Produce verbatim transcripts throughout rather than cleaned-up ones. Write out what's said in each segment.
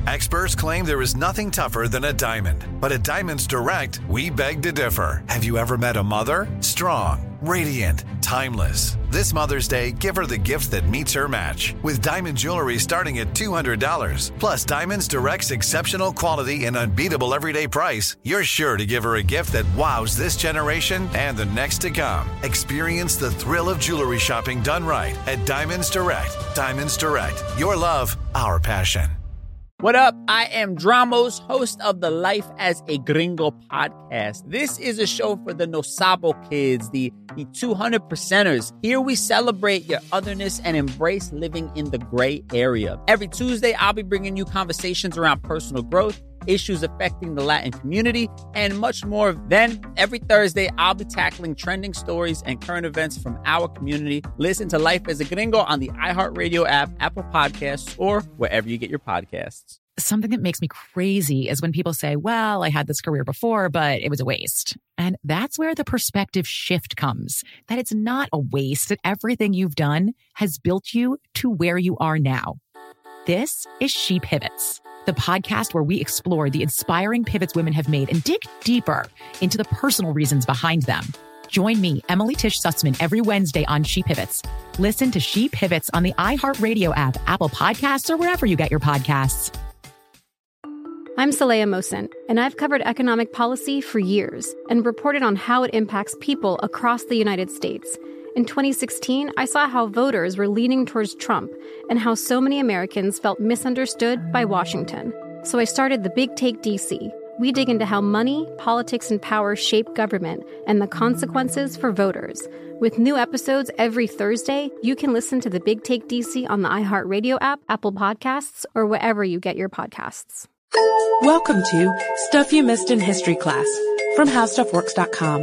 Experts claim there is nothing tougher than a diamond. But at Diamonds Direct, we beg to differ. Have you ever met a mother? Strong, radiant, timeless. This Mother's Day, give her the gift that meets her match. With diamond jewelry starting at two hundred dollars. Plus Diamonds Direct's exceptional quality and unbeatable everyday price, you're sure to give her a gift that wows this generation and the next to come. Experience the thrill of jewelry shopping done right at Diamonds Direct. Diamonds Direct. Your love, our passion. What up? I am Dramos, host of the Life as a Gringo podcast. This is a show for the No Sabo kids, the, the two hundred percenters. Here we celebrate your otherness and embrace living in the gray area. Every Tuesday, I'll be bringing you conversations around personal growth, issues affecting the Latin community, and much more. Then, every Thursday, I'll be tackling trending stories and current events from our community. Listen to Life as a Gringo on the iHeartRadio app, Apple Podcasts, or wherever you get your podcasts. Something that makes me crazy is when people say, well, I had this career before, but it was a waste. And that's where the perspective shift comes, that it's not a waste, that everything you've done has built you to where you are now. This is She Pivots, the podcast where we explore the inspiring pivots women have made and dig deeper into the personal reasons behind them. Join me, Emily Tish Sussman, every Wednesday on She Pivots. Listen to She Pivots on the iHeartRadio app, Apple Podcasts, or wherever you get your podcasts. I'm Saleha Mohsin, and I've covered economic policy for years and reported on how it impacts people across the United States. In twenty sixteen, I saw how voters were leaning towards Trump and how so many Americans felt misunderstood by Washington. So I started The Big Take D C. We dig into how money, politics, and power shape government and the consequences for voters. With new episodes every Thursday, you can listen to The Big Take D C on the iHeartRadio app, Apple Podcasts, or wherever you get your podcasts. Welcome to Stuff You Missed in History Class from How Stuff Works dot com.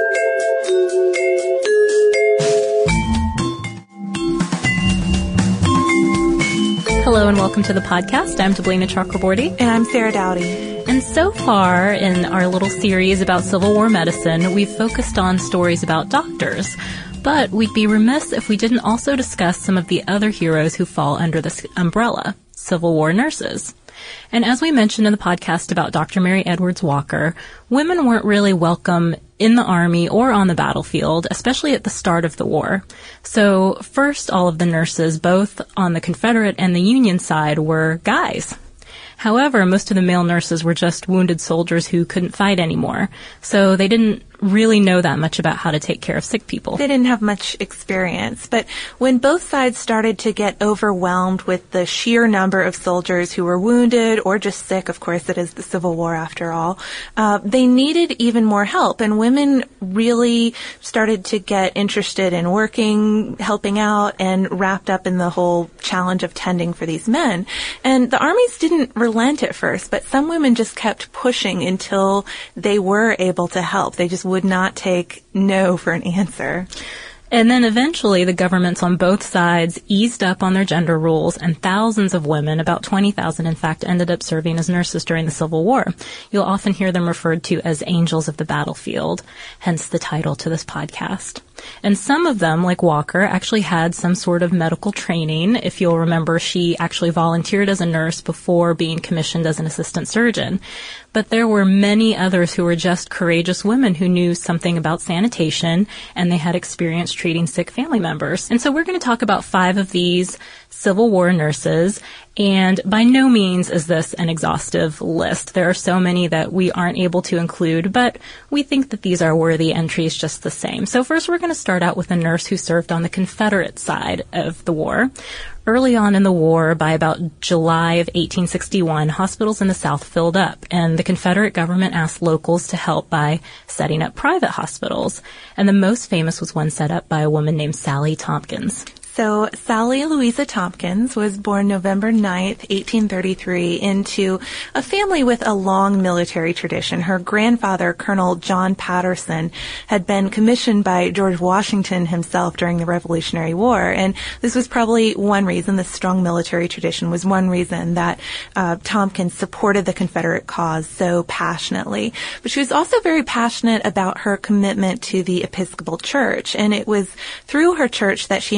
Hello and welcome to the podcast. I'm Deblina Chakraborty. And I'm Sarah Dowdy. And so far in our little series about Civil War medicine, we've focused on stories about doctors. But we'd be remiss if we didn't also discuss some of the other heroes who fall under this umbrella, Civil War nurses. And as we mentioned in the podcast about Doctor Mary Edwards Walker, women weren't really welcome in the Army or on the battlefield, especially at the start of the war. So first, all of the nurses, both on the Confederate and the Union side, were guys. However, most of the male nurses were just wounded soldiers who couldn't fight anymore. So they didn't really know that much about how to take care of sick people. They didn't have much experience. But when both sides started to get overwhelmed with the sheer number of soldiers who were wounded or just sick, of course it is the Civil War after all, uh, they needed even more help. And women really started to get interested in working, helping out, and wrapped up in the whole challenge of tending for these men. And the armies didn't relent at first, but some women just kept pushing until they were able to help. They just would not take no for an answer. And then eventually the governments on both sides eased up on their gender rules, and thousands of women, about twenty thousand in fact, ended up serving as nurses during the Civil War. You'll often hear them referred to as angels of the battlefield, hence the title to this podcast. And some of them, like Walker, actually had some sort of medical training. If you'll remember, she actually volunteered as a nurse before being commissioned as an assistant surgeon. But there were many others who were just courageous women who knew something about sanitation, and they had experience treating sick family members. And so we're going to talk about five of these Civil War nurses, and by no means is this an exhaustive list. There are so many that we aren't able to include, but we think that these are worthy entries just the same. So first we're going to start out with a nurse who served on the Confederate side of the war. Early on in the war, by about July of eighteen sixty-one, hospitals in the South filled up, and the Confederate government asked locals to help by setting up private hospitals. And the most famous was one set up by a woman named Sally Tompkins. So Sally Louisa Tompkins was born November ninth, eighteen thirty-three, into a family with a long military tradition. Her grandfather, Colonel John Patterson, had been commissioned by George Washington himself during the Revolutionary War. And this was probably one reason, this strong military tradition was one reason that uh, Tompkins supported the Confederate cause so passionately. But she was also very passionate about her commitment to the Episcopal Church. And it was through her church that she initially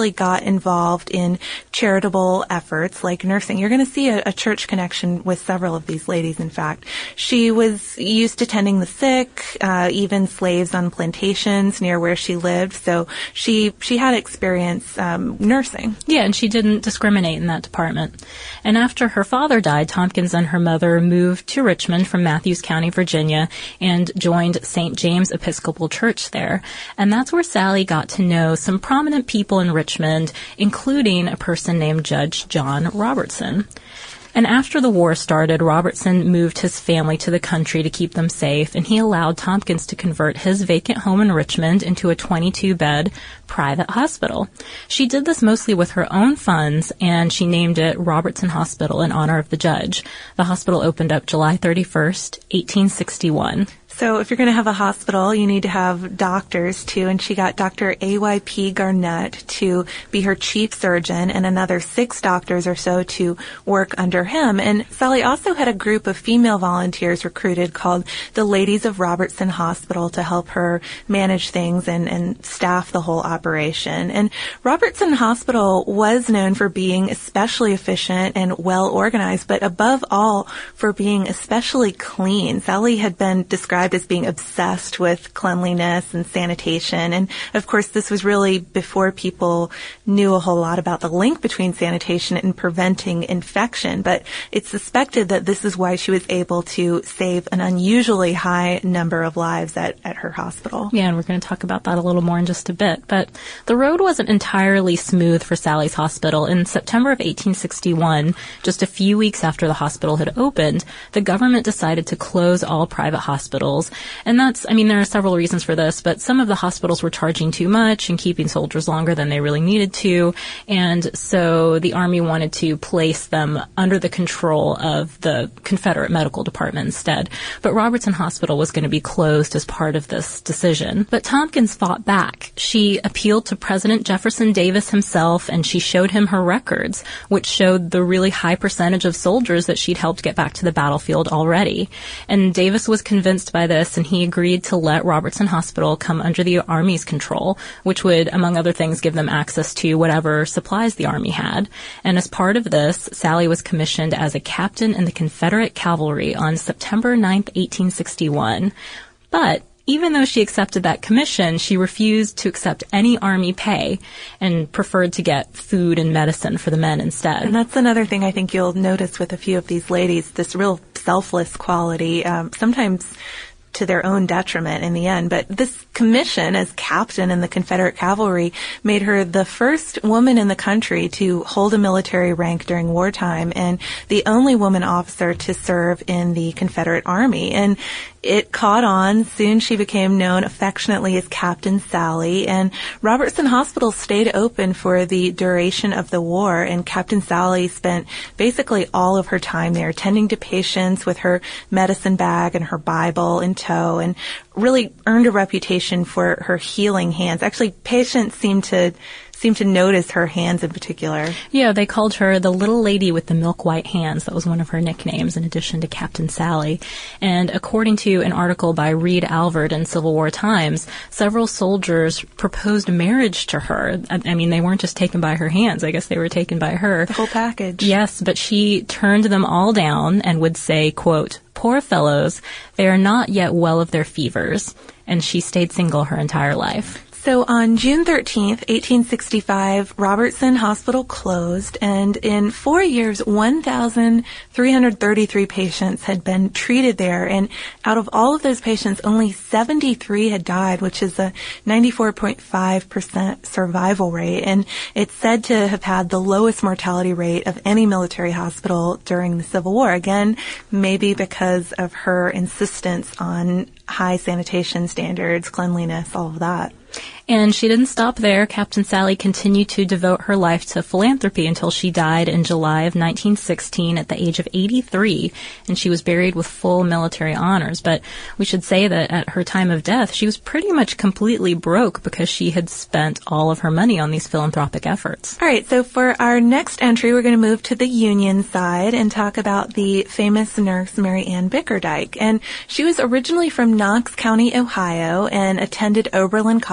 eventually got involved in charitable efforts like nursing. You're going to see a, a church connection with several of these ladies, in fact. She was used to tending the sick, uh, even slaves on plantations near where she lived. So she she had experience um, nursing. Yeah, and she didn't discriminate in that department. And after her father died, Tompkins and her mother moved to Richmond from Matthews County, Virginia, and joined Saint James Episcopal Church there. And that's where Sally got to know some prominent people in Richmond, including a person named Judge John Robertson. And after the war started, Robertson moved his family to the country to keep them safe, and he allowed Tompkins to convert his vacant home in Richmond into a twenty-two bed private hospital. She did this mostly with her own funds, and she named it Robertson Hospital in honor of the judge. The hospital opened up July thirty-first, eighteen sixty-one. So if you're going to have a hospital, you need to have doctors, too, and she got Doctor A Y P Garnett to be her chief surgeon and another six doctors or so to work under him. And Sally also had a group of female volunteers recruited called the Ladies of Robertson Hospital to help her manage things and, and staff the whole operation. And Robertson Hospital was known for being especially efficient and well organized, but above all, for being especially clean. Sally had been described as being obsessed with cleanliness and sanitation. And of course, this was really before people knew a whole lot about the link between sanitation and preventing infection. But it's suspected that this is why she was able to save an unusually high number of lives at, at her hospital. Yeah, and we're going to talk about that a little more in just a bit. But the road wasn't entirely smooth for Sally's hospital. In September of eighteen sixty-one, just a few weeks after the hospital had opened, the government decided to close all private hospitals. And that's, I mean, there are several reasons for this, but some of the hospitals were charging too much and keeping soldiers longer than they really needed to. And so the Army wanted to place them under the control of the Confederate Medical Department instead. But Robertson Hospital was going to be closed as part of this decision. But Tompkins fought back. She appealed to President Jefferson Davis himself, and she showed him her records, which showed the really high percentage of soldiers that she'd helped get back to the battlefield already. And Davis was convinced by this, and he agreed to let Robertson Hospital come under the Army's control, which would, among other things, give them access to whatever supplies the Army had. And as part of this, Sally was commissioned as a captain in the Confederate Cavalry on September ninth, eighteen sixty-one. But even though she accepted that commission, she refused to accept any Army pay and preferred to get food and medicine for the men instead. And that's another thing I think you'll notice with a few of these ladies, this real selfless quality. Um, sometimes to their own detriment in the end. But this commission as captain in the Confederate Cavalry made her the first woman in the country to hold a military rank during wartime and the only woman officer to serve in the Confederate Army. And it caught on. Soon she became known affectionately as Captain Sally, and Robertson Hospital stayed open for the duration of the war, and Captain Sally spent basically all of her time there tending to patients with her medicine bag and her Bible in tow, and really earned a reputation for her healing hands. Actually, patients seemed to seemed to notice her hands in particular. Yeah, they called her the little lady with the milk white hands. That was one of her nicknames in addition to Captain Sally. And according to an article by Reed Alvord in Civil War Times, several soldiers proposed marriage to her. I, I mean, they weren't just taken by her hands. I guess they were taken by her. The whole package. Yes, but she turned them all down and would say, quote, "Poor fellows, they are not yet well of their fevers." And she stayed single her entire life. So on June thirteenth, eighteen sixty-five, Robertson Hospital closed, and in four years, one thousand three hundred thirty-three patients had been treated there, and out of all of those patients, only seventy-three had died, which is a ninety-four point five percent survival rate, and it's said to have had the lowest mortality rate of any military hospital during the Civil War. Again, maybe because of her insistence on high sanitation standards, cleanliness, all of that. And she didn't stop there. Captain Sally continued to devote her life to philanthropy until she died in July of nineteen sixteen at the age of eighty-three, and she was buried with full military honors. But we should say that at her time of death, she was pretty much completely broke because she had spent all of her money on these philanthropic efforts. All right, so for our next entry, we're going to move to the Union side and talk about the famous nurse Mary Ann Bickerdike. And she was originally from Knox County, Ohio, and attended Oberlin College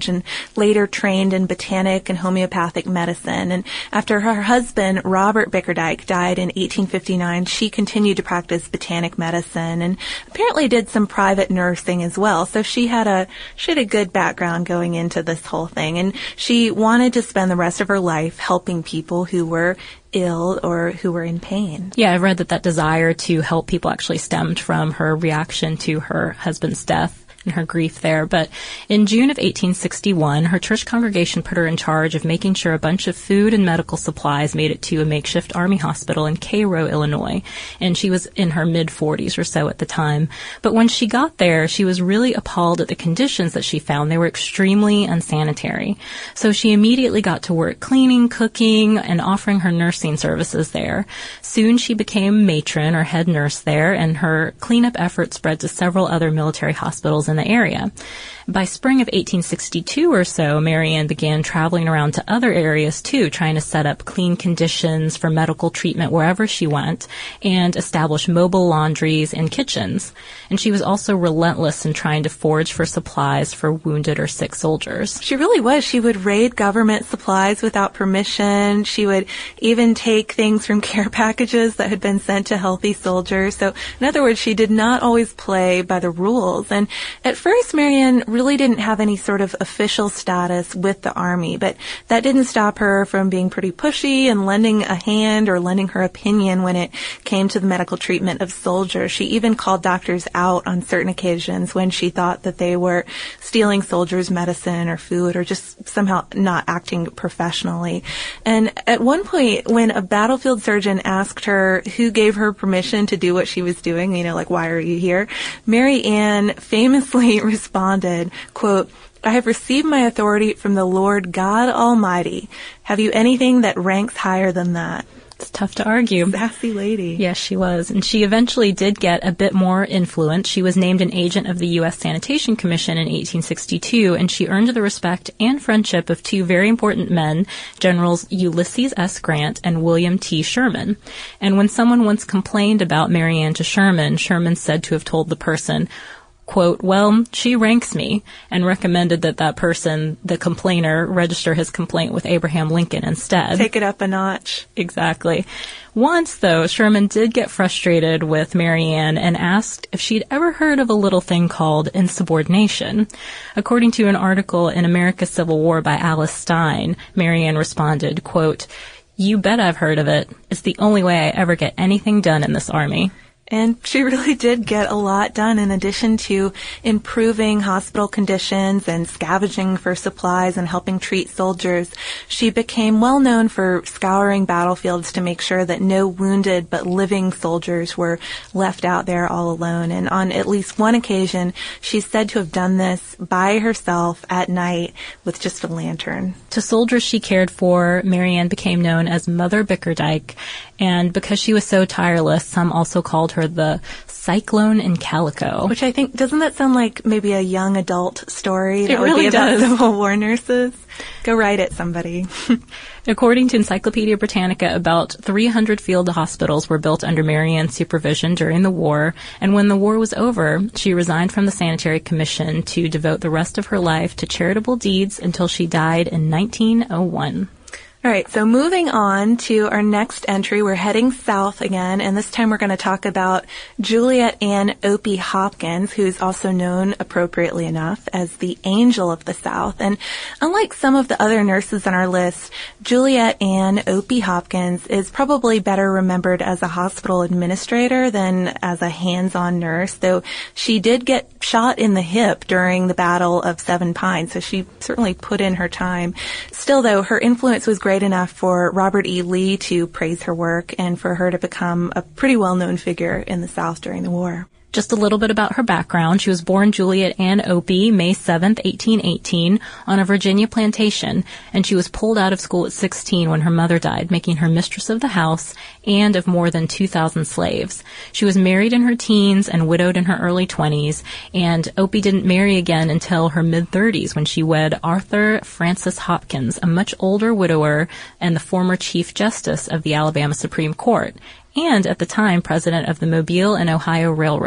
college and later trained in botanic and homeopathic medicine. And after her husband, Robert Bickerdike, died in eighteen fifty-nine, she continued to practice botanic medicine and apparently did some private nursing as well. So she had a, she had a good background going into this whole thing. And she wanted to spend the rest of her life helping people who were ill or who were in pain. Yeah, I read that that desire to help people actually stemmed from her reaction to her husband's death and her grief there. But in June of eighteen sixty-one, her church congregation put her in charge of making sure a bunch of food and medical supplies made it to a makeshift army hospital in Cairo, Illinois. And she was in her mid-forties or so at the time. But when she got there, she was really appalled at the conditions that she found. They were extremely unsanitary. So she immediately got to work cleaning, cooking, and offering her nursing services there. Soon she became matron or head nurse there, and her cleanup efforts spread to several other military hospitals in the area. By spring of eighteen sixty-two or so, Mary Ann began traveling around to other areas too, trying to set up clean conditions for medical treatment wherever she went and establish mobile laundries and kitchens. And she was also relentless in trying to forage for supplies for wounded or sick soldiers. She really was. She would raid government supplies without permission. She would even take things from care packages that had been sent to healthy soldiers. So, in other words, she did not always play by the rules. And at first, Mary Ann really didn't have any sort of official status with the Army, but that didn't stop her from being pretty pushy and lending a hand or lending her opinion when it came to the medical treatment of soldiers. She even called doctors out on certain occasions when she thought that they were stealing soldiers' medicine or food or just somehow not acting professionally. And at one point, when a battlefield surgeon asked her who gave her permission to do what she was doing, you know, like, why are you here? Mary Ann famously responded, quote, "I have received my authority from the Lord God Almighty. Have you anything that ranks higher than that?" It's tough to argue. Sassy lady. Yes, she was. And she eventually did get a bit more influence. She was named an agent of the U S Sanitation Commission in eighteen sixty-two, and she earned the respect and friendship of two very important men, Generals Ulysses S. Grant and William T. Sherman. And when someone once complained about Mary Ann to Sherman, Sherman said to have told the person, quote, "Well, she ranks me," and recommended that that person, the complainer, register his complaint with Abraham Lincoln instead. Take it up a notch. Exactly. Once, though, Sherman did get frustrated with Mary Ann and asked if she'd ever heard of a little thing called insubordination. According to an article in America's Civil War by Alice Stein, Mary Ann responded, quote, "You bet I've heard of it. It's the only way I ever get anything done in this army." And she really did get a lot done in addition to improving hospital conditions and scavenging for supplies and helping treat soldiers. She became well known for scouring battlefields to make sure that no wounded but living soldiers were left out there all alone. And on at least one occasion, she's said to have done this by herself at night with just a lantern. To soldiers she cared for, Mary Ann became known as Mother Bickerdike. And because she was so tireless, some also called her the Cyclone in Calico. Which I think, doesn't that sound like maybe a young adult story? That it really would be does. About Civil War nurses. Go write it, somebody. According to Encyclopedia Britannica, about three hundred field hospitals were built under Mary Ann's supervision during the war, and when the war was over, she resigned from the Sanitary Commission to devote the rest of her life to charitable deeds until she died in nineteen oh one. All right, so moving on to our next entry, we're heading south again, and this time we're going to talk about Juliet Ann Opie Hopkins, who's also known, appropriately enough, as the Angel of the South. And unlike some of the other nurses on our list, Juliet Ann Opie Hopkins is probably better remembered as a hospital administrator than as a hands-on nurse, though she did get shot in the hip during the Battle of Seven Pines, so she certainly put in her time. Still, though, her influence was great enough for Robert E. Lee to praise her work and for her to become a pretty well-known figure in the South during the war. Just a little bit about her background. She was born Juliet Ann Opie, May seventh, eighteen eighteen, on a Virginia plantation, and she was pulled out of school at sixteen when her mother died, making her mistress of the house and of more than two thousand slaves. She was married in her teens and widowed in her early twenties, and Opie didn't marry again until her mid-thirties when she wed Arthur Francis Hopkins, a much older widower and the former Chief Justice of the Alabama Supreme Court, and at the time president of the Mobile and Ohio Railroad.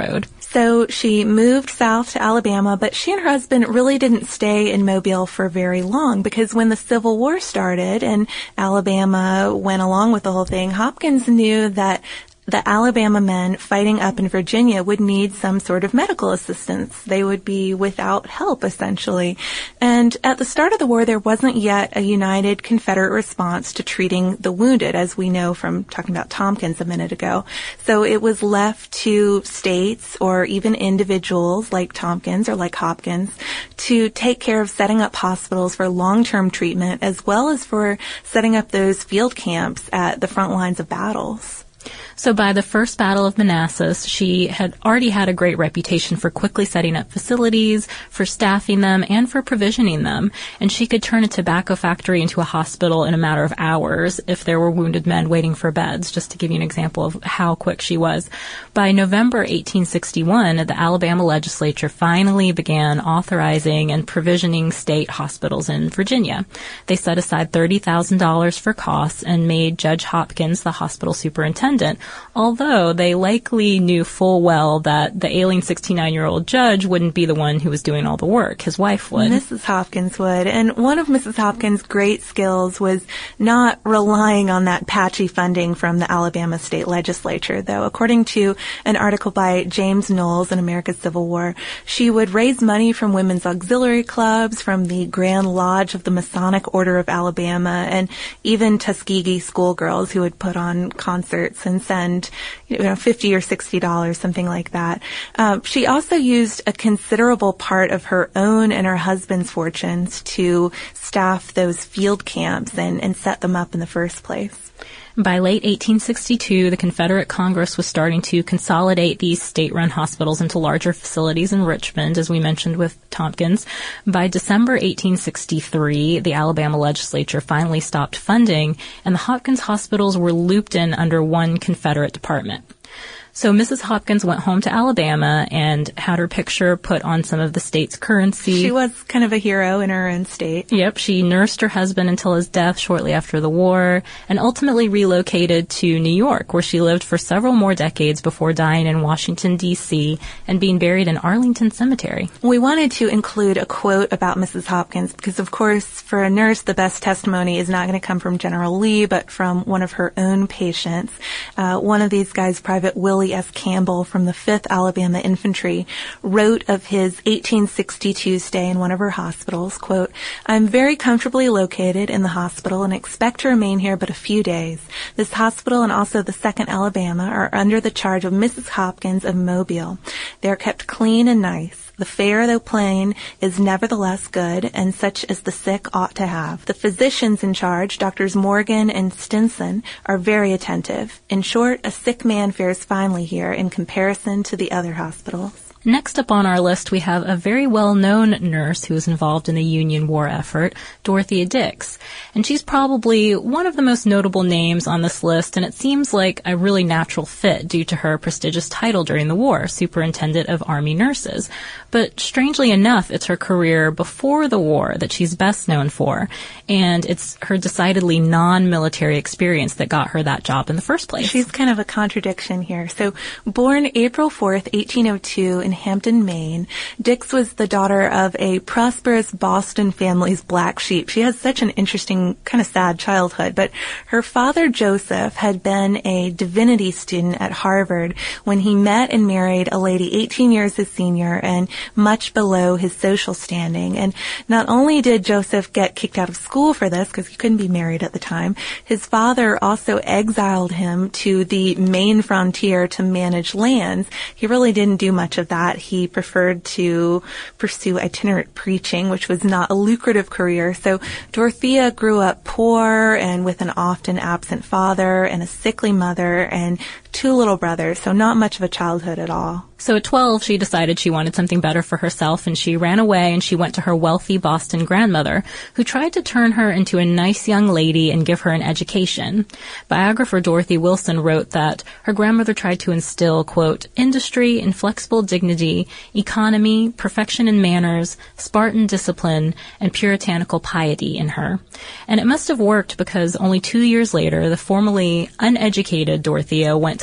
So she moved south to Alabama, but she and her husband really didn't stay in Mobile for very long, because when the Civil War started and Alabama went along with the whole thing, Hopkins knew that the Alabama men fighting up in Virginia would need some sort of medical assistance. They would be without help, essentially. And at the start of the war, there wasn't yet a united Confederate response to treating the wounded, as we know from talking about Tompkins a minute ago. So it was left to states or even individuals like Tompkins or like Hopkins to take care of setting up hospitals for long-term treatment, as well as for setting up those field camps at the front lines of battles. So by the First Battle of Manassas, she had already had a great reputation for quickly setting up facilities, for staffing them, and for provisioning them. And she could turn a tobacco factory into a hospital in a matter of hours if there were wounded men waiting for beds, just to give you an example of how quick she was. By November eighteen sixty-one, the Alabama legislature finally began authorizing and provisioning state hospitals in Virginia. They set aside thirty thousand dollars for costs and made Judge Hopkins the hospital superintendent, although they likely knew full well that the ailing sixty-nine-year-old judge wouldn't be the one who was doing all the work. His wife would. Missus Hopkins would. And one of Missus Hopkins' great skills was not relying on that patchy funding from the Alabama state legislature, though. According to an article by James Knowles in America's Civil War, she would raise money from women's auxiliary clubs, from the Grand Lodge of the Masonic Order of Alabama, and even Tuskegee schoolgirls who would put on concerts and send, you know, fifty or sixty dollars, something like that. Uh, she also used a considerable part of her own and her husband's fortunes to staff those field camps and, and set them up in the first place. By late eighteen sixty-two, the Confederate Congress was starting to consolidate these state-run hospitals into larger facilities in Richmond, as we mentioned with Tompkins. By December eighteen sixty-three, the Alabama legislature finally stopped funding, and the Hopkins hospitals were looped in under one Confederate department. So Missus Hopkins went home to Alabama and had her picture put on some of the state's currency. She was kind of a hero in her own state. Yep, she nursed her husband until his death shortly after the war and ultimately relocated to New York, where she lived for several more decades before dying in Washington, D C and being buried in Arlington Cemetery. We wanted to include a quote about Missus Hopkins because, of course, for a nurse, the best testimony is not going to come from General Lee, but from one of her own patients. Uh, one of these guys, Private Willie S. Campbell from the fifth Alabama Infantry, wrote of his eighteen sixty-two stay in one of her hospitals, quote, "I'm very comfortably located in the hospital and expect to remain here but a few days. This hospital and also the second Alabama are under the charge of Missus Hopkins of Mobile. They are kept clean and nice. The fare, though plain, is nevertheless good, and such as the sick ought to have. The physicians in charge, Doctors Morgan and Stinson, are very attentive. In short, a sick man fares finely here in comparison to the other hospitals." Next up on our list, we have a very well-known nurse who was involved in the Union war effort, Dorothea Dix. And she's probably one of the most notable names on this list, and it seems like a really natural fit due to her prestigious title during the war, Superintendent of Army Nurses. But strangely enough, it's her career before the war that she's best known for, and it's her decidedly non-military experience that got her that job in the first place. She's kind of a contradiction here. So, born April fourth, eighteen oh two in Hampton, Maine, Dix was the daughter of a prosperous Boston family's black sheep. She has such an interesting, kind of sad childhood, but her father, Joseph, had been a divinity student at Harvard when he met and married a lady eighteen years his senior and much below his social standing. And not only did Joseph get kicked out of school for this, because he couldn't be married at the time, his father also exiled him to the Maine frontier to manage lands. He really didn't do much of that. He preferred to pursue itinerant preaching, which was not a lucrative career. So Dorothea grew up poor and with an often absent father and a sickly mother and two little brothers, so not much of a childhood at all. So at twelve, she decided she wanted something better for herself, and she ran away and she went to her wealthy Boston grandmother, who tried to turn her into a nice young lady and give her an education. Biographer Dorothy Wilson wrote that her grandmother tried to instill, quote, industry, inflexible dignity, economy, perfection in manners, Spartan discipline, and puritanical piety in her. And it must have worked because only two years later, the formerly uneducated Dorothea went to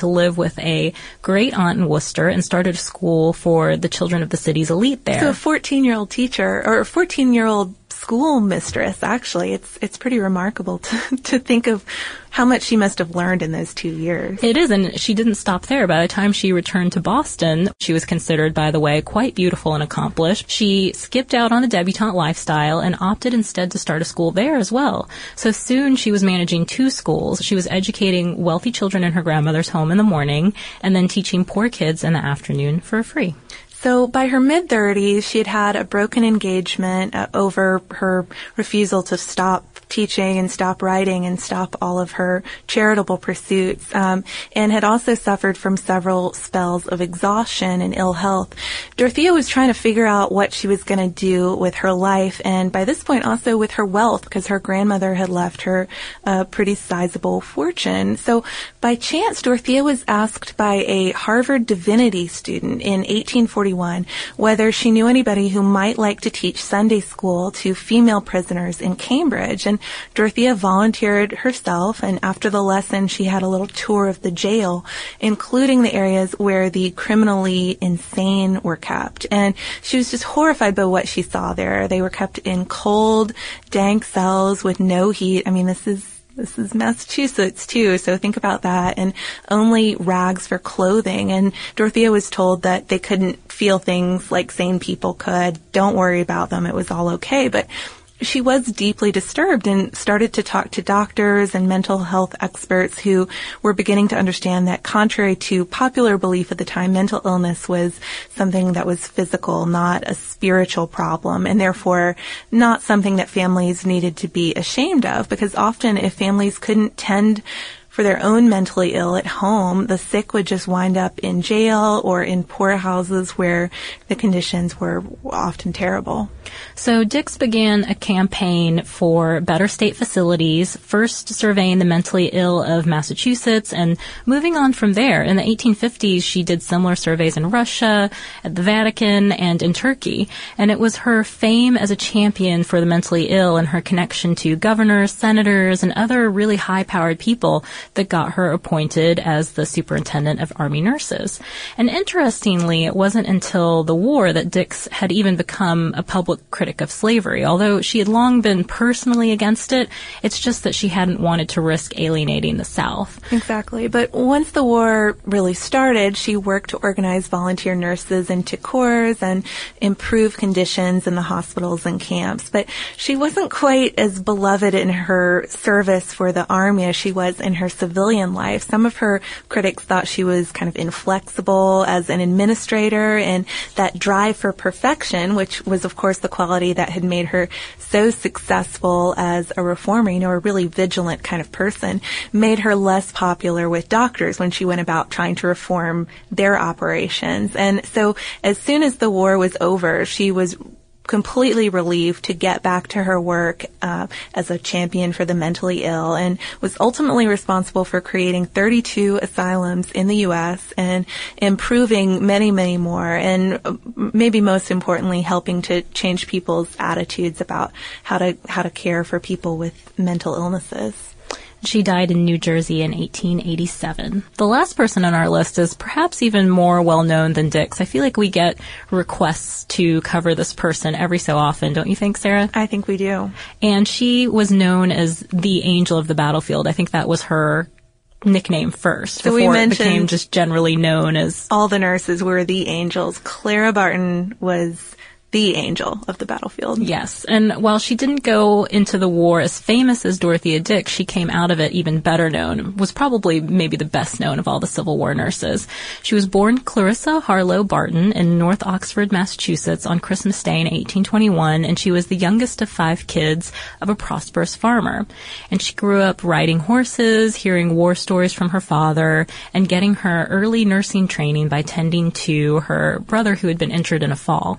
to live with a great aunt in Worcester and started a school for the children of the city's elite there. So a fourteen-year-old teacher, or a fourteen-year-old school mistress, actually. It's it's pretty remarkable to, to think of how much she must have learned in those two years. It is, and she didn't stop there. By the time she returned to Boston, she was considered, by the way, quite beautiful and accomplished. She skipped out on the debutante lifestyle and opted instead to start a school there as well. So soon she was managing two schools. She was educating wealthy children in her grandmother's home in the morning and then teaching poor kids in the afternoon for free. So by her mid-thirties, she had had a broken engagement uh, over her refusal to stop teaching and stop writing and stop all of her charitable pursuits, um, and had also suffered from several spells of exhaustion and ill health. Dorothea was trying to figure out what she was going to do with her life, and by this point also with her wealth, because her grandmother had left her a pretty sizable fortune. So by chance, Dorothea was asked by a Harvard divinity student in eighteen forty-one whether she knew anybody who might like to teach Sunday school to female prisoners in Cambridge. And Dorothea volunteered herself, and after the lesson she had a little tour of the jail, including the areas where the criminally insane were kept. And she was just horrified by what she saw there. They were kept in cold, dank cells with no heat. I mean, this is This is Massachusetts, too, so think about that. And only rags for clothing. And Dorothea was told that they couldn't feel things like sane people could. Don't worry about them. It was all okay. But she was deeply disturbed and started to talk to doctors and mental health experts who were beginning to understand that, contrary to popular belief at the time, mental illness was something that was physical, not a spiritual problem, and therefore not something that families needed to be ashamed of, because often if families couldn't tend for their own mentally ill at home, the sick would just wind up in jail or in poorhouses where the conditions were often terrible. So Dix began a campaign for better state facilities, first surveying the mentally ill of Massachusetts and moving on from there. In the eighteen fifties, she did similar surveys in Russia, at the Vatican, and in Turkey. And it was her fame as a champion for the mentally ill and her connection to governors, senators, and other really high-powered people that got her appointed as the superintendent of Army nurses. And interestingly, it wasn't until the war that Dix had even become a public critic of slavery. Although she had long been personally against it, it's just that she hadn't wanted to risk alienating the South. Exactly. But once the war really started, she worked to organize volunteer nurses into corps and improve conditions in the hospitals and camps. But she wasn't quite as beloved in her service for the Army as she was in her civilian life. Some of her critics thought she was kind of inflexible as an administrator, and that drive for perfection, which was of course the quality that had made her so successful as a reformer, you know, a really vigilant kind of person, made her less popular with doctors when she went about trying to reform their operations. And so as soon as the war was over, she was completely relieved to get back to her work uh, as a champion for the mentally ill, and was ultimately responsible for creating thirty-two asylums in the U S and improving many, many more, and maybe most importantly, helping to change people's attitudes about how to how to care for people with mental illnesses. She died in New Jersey in eighteen eighty-seven. The last person on our list is perhaps even more well-known than Dix. I feel like we get requests to cover this person every so often, don't you think, Sarah? I think we do. And she was known as the Angel of the Battlefield. I think that was her nickname first, so before we it became just generally known as... All the nurses were the angels. Clara Barton was the angel of the battlefield. Yes. And while she didn't go into the war as famous as Dorothea Dix, she came out of it even better known, was probably maybe the best known of all the Civil War nurses. She was born Clarissa Harlow Barton in North Oxford, Massachusetts on Christmas Day in eighteen twenty-one, and she was the youngest of five kids of a prosperous farmer. And she grew up riding horses, hearing war stories from her father, and getting her early nursing training by tending to her brother who had been injured in a fall.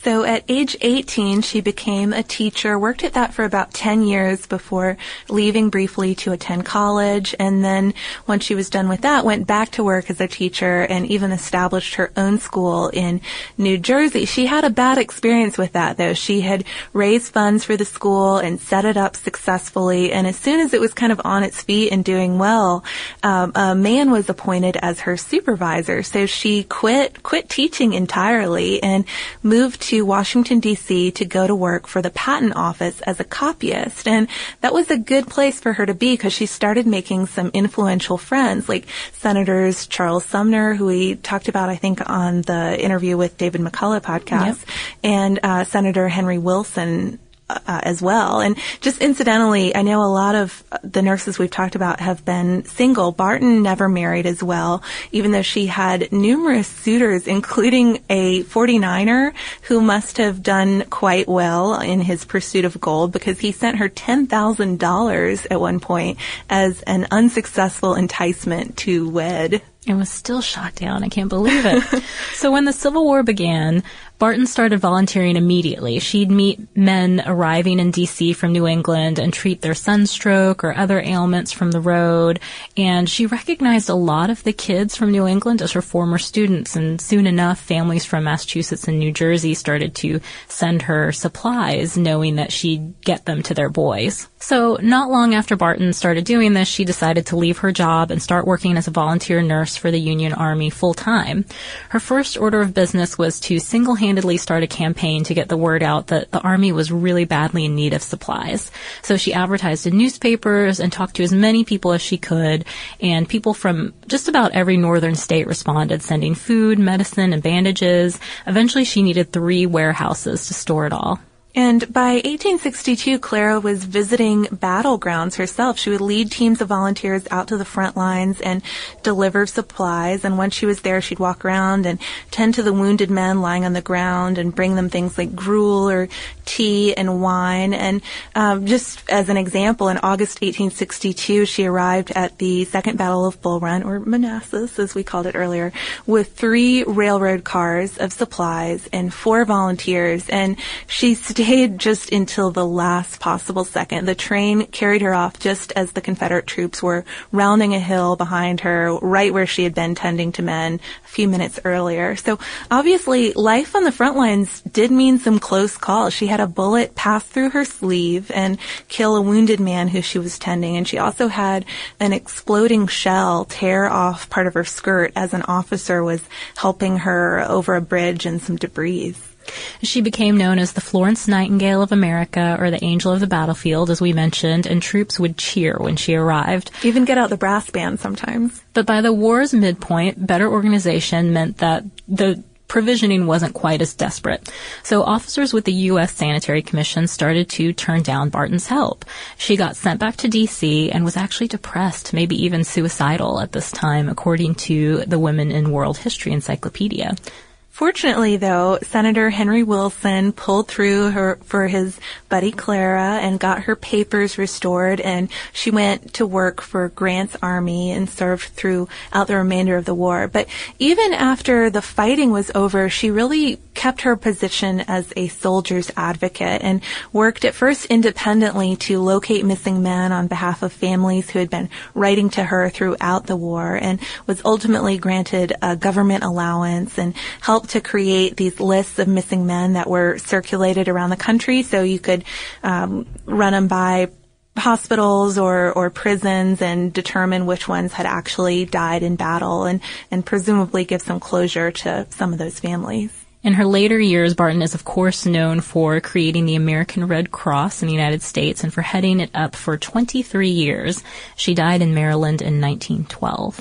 So at age eighteen, she became a teacher, worked at that for about ten years before leaving briefly to attend college. And then once she was done with that, went back to work as a teacher and even established her own school in New Jersey. She had a bad experience with that, though. She had raised funds for the school and set it up successfully. And as soon as it was kind of on its feet and doing well, um, a man was appointed as her supervisor. So she quit, quit teaching entirely and moved to Washington, D C to go to work for the patent office as a copyist. And that was a good place for her to be because she started making some influential friends like Senators Charles Sumner, who we talked about, I think, on the interview with David McCullough podcast, yep. and uh, Senator Henry Wilson Uh, as well. And just incidentally, I know a lot of the nurses we've talked about have been single. Barton never married as well, even though she had numerous suitors, including a forty-niner who must have done quite well in his pursuit of gold because he sent her ten thousand dollars at one point as an unsuccessful enticement to wed. It was still shot down. I can't believe it. So when the Civil War began, Barton started volunteering immediately. She'd meet men arriving in D C from New England and treat their sunstroke or other ailments from the road. And she recognized a lot of the kids from New England as her former students. And soon enough, families from Massachusetts and New Jersey started to send her supplies, knowing that she'd get them to their boys. So not long after Barton started doing this, she decided to leave her job and start working as a volunteer nurse for the Union Army full-time. Her first order of business was to single-handedly start a campaign to get the word out that the Army was really badly in need of supplies. So she advertised in newspapers and talked to as many people as she could, and people from just about every northern state responded, sending food, medicine, and bandages. Eventually, she needed three warehouses to store it all. And by eighteen sixty-two, Clara was visiting battlegrounds herself. She would lead teams of volunteers out to the front lines and deliver supplies. And once she was there, she'd walk around and tend to the wounded men lying on the ground and bring them things like gruel or tea and wine. And um, just as an example, in August eighteen sixty-two, she arrived at the Second Battle of Bull Run, or Manassas, as we called it earlier, with three railroad cars of supplies and four volunteers. And she stayed just until the last possible second. The train carried her off just as the Confederate troops were rounding a hill behind her, right where she had been tending to men a few minutes earlier. So obviously, life on the front lines did mean some close calls. She had a bullet pass through her sleeve and kill a wounded man who she was tending, and she also had an exploding shell tear off part of her skirt as an officer was helping her over a bridge in some debris. She became known as the Florence Nightingale of America, or the Angel of the Battlefield, as we mentioned, and troops would cheer when she arrived. Even get out the brass band sometimes. But by the war's midpoint, better organization meant that the provisioning wasn't quite as desperate. So officers with the U S Sanitary Commission started to turn down Barton's help. She got sent back to D C and was actually depressed, maybe even suicidal at this time, according to the Women in World History Encyclopedia. Fortunately, though, Senator Henry Wilson pulled through her for his buddy Clara and got her papers restored, and she went to work for Grant's army and served throughout the remainder of the war. But even after the fighting was over, she really kept her position as a soldier's advocate and worked at first independently to locate missing men on behalf of families who had been writing to her throughout the war, and was ultimately granted a government allowance and helped to create these lists of missing men that were circulated around the country, so you could um, run them by hospitals or, or prisons and determine which ones had actually died in battle, and, and presumably give some closure to some of those families. In her later years, Barton is, of course, known for creating the American Red Cross in the United States and for heading it up for twenty-three years. She died in Maryland in nineteen twelve.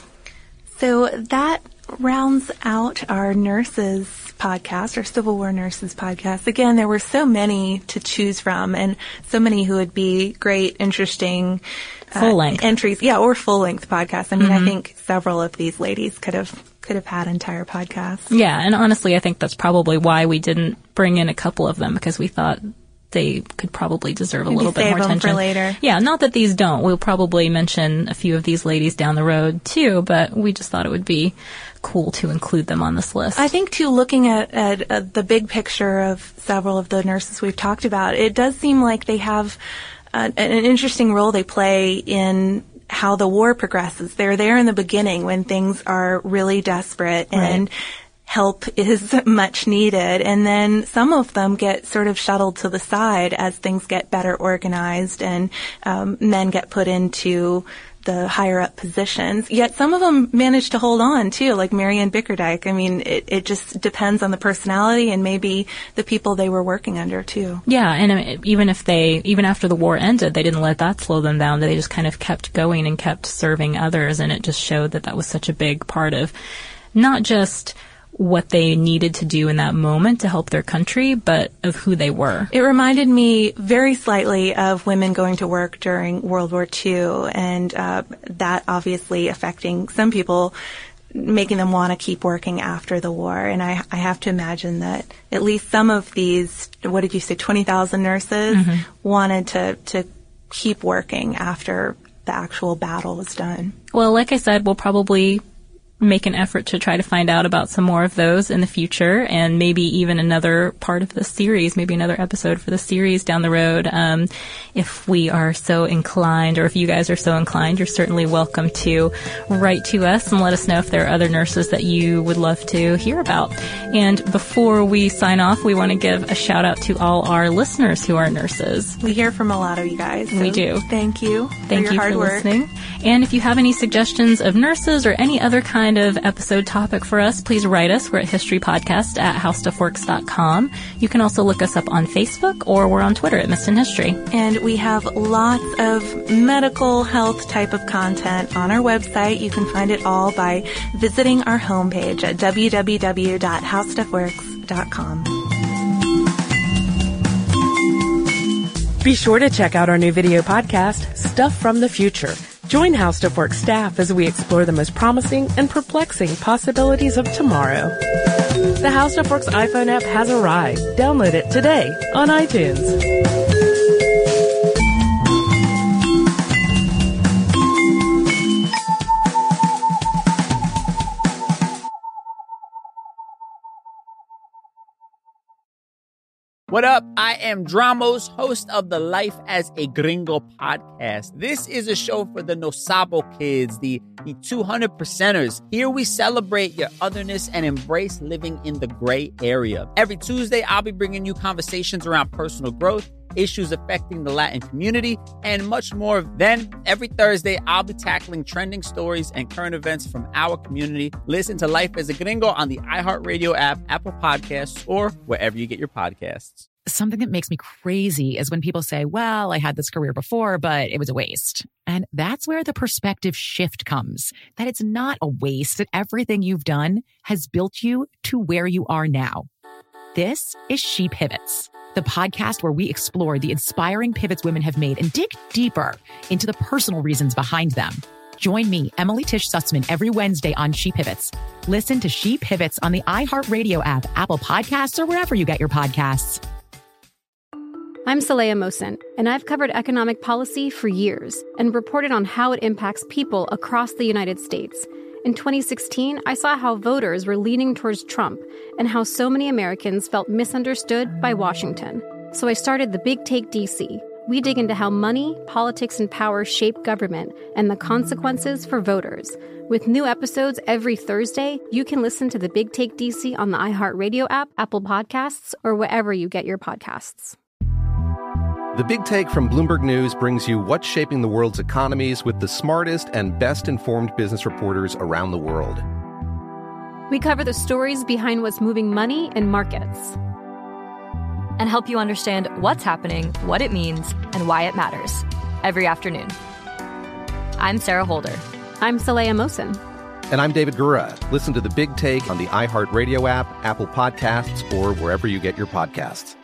So that rounds out our nurses podcast, our Civil War nurses podcast. Again, there were so many to choose from, and so many who would be great, interesting uh, full length entries. Yeah, or full length podcasts. I mean, mm-hmm. I think several of these ladies could have could have had entire podcasts. Yeah, and honestly, I think that's probably why we didn't bring in a couple of them, because we thought they could probably deserve a Maybe little bit save more them attention. For later. Yeah, not that these don't. We'll probably mention a few of these ladies down the road too, but we just thought it would be cool to include them on this list. I think too, looking at, at, at the big picture of several of the nurses we've talked about, it does seem like they have uh, an interesting role they play in how the war progresses. They're there in the beginning when things are really desperate and right. help is much needed. And then some of them get sort of shuttled to the side as things get better organized and um, men get put into the higher up positions. Yet some of them manage to hold on too, like Marianne Bickerdike. I mean, it, it just depends on the personality and maybe the people they were working under too. Yeah, and I mean, even if they, even after the war ended, they didn't let that slow them down. They just kind of kept going and kept serving others, and it just showed that that was such a big part of not just what they needed to do in that moment to help their country, but of who they were. It reminded me very slightly of women going to work during World War Two, and uh, that obviously affecting some people, making them want to keep working after the war. And I, I have to imagine that at least some of these, what did you say, twenty thousand nurses mm-hmm. wanted to, to keep working after the actual battle was done. Well, like I said, we'll probably make an effort to try to find out about some more of those in the future, and maybe even another part of the series, maybe another episode for the series down the road. Um, if we are so inclined, or if you guys are so inclined, you're certainly welcome to write to us and let us know if there are other nurses that you would love to hear about. And before we sign off, we want to give a shout out to all our listeners who are nurses. We hear from a lot of you guys. So we do. Thank you. Thank for your you hard for work. listening. And if you have any suggestions of nurses or any other kind of episode topic for us, please write us. We're at historypodcast at how stuff works dot com. You can also look us up on Facebook, or we're on Twitter at Missed in History. And we have lots of medical health type of content on our website. You can find it all by visiting our homepage at w w w dot how stuff works dot com. Be sure to check out our new video podcast, Stuff from the Future. Join How Stuff Works staff as we explore the most promising and perplexing possibilities of tomorrow. The How Stuff Works iPhone app has arrived. Download it today on iTunes. What up? I am Dramos, host of the Life as a Gringo podcast. This is a show for the No Sabo kids, the, the two hundred percenters. Here we celebrate your otherness and embrace living in the gray area. Every Tuesday, I'll be bringing you conversations around personal growth, issues affecting the Latin community, and much more. Then, every Thursday, I'll be tackling trending stories and current events from our community. Listen to Life as a Gringo on the iHeartRadio app, Apple Podcasts, or wherever you get your podcasts. Something that makes me crazy is when people say, well, I had this career before, but it was a waste. And that's where the perspective shift comes, that it's not a waste, that everything you've done has built you to where you are now. This is She Pivots, the podcast where we explore the inspiring pivots women have made and dig deeper into the personal reasons behind them. Join me, Emily Tish Sussman, every Wednesday on She Pivots. Listen to She Pivots on the iHeartRadio app, Apple Podcasts, or wherever you get your podcasts. I'm Saleha Mohsin, and I've covered economic policy for years and reported on how it impacts people across the United States. In twenty sixteen, I saw how voters were leaning towards Trump and how so many Americans felt misunderstood by Washington. So I started The Big Take D C. We dig into how money, politics, and power shape government and the consequences for voters. With new episodes every Thursday, you can listen to The Big Take D C on the iHeartRadio app, Apple Podcasts, or wherever you get your podcasts. The Big Take from Bloomberg News brings you what's shaping the world's economies with the smartest and best-informed business reporters around the world. We cover the stories behind what's moving money and markets, and help you understand what's happening, what it means, and why it matters every afternoon. I'm Sarah Holder. I'm Saleha Mohsin. And I'm David Gura. Listen to The Big Take on the iHeartRadio app, Apple Podcasts, or wherever you get your podcasts.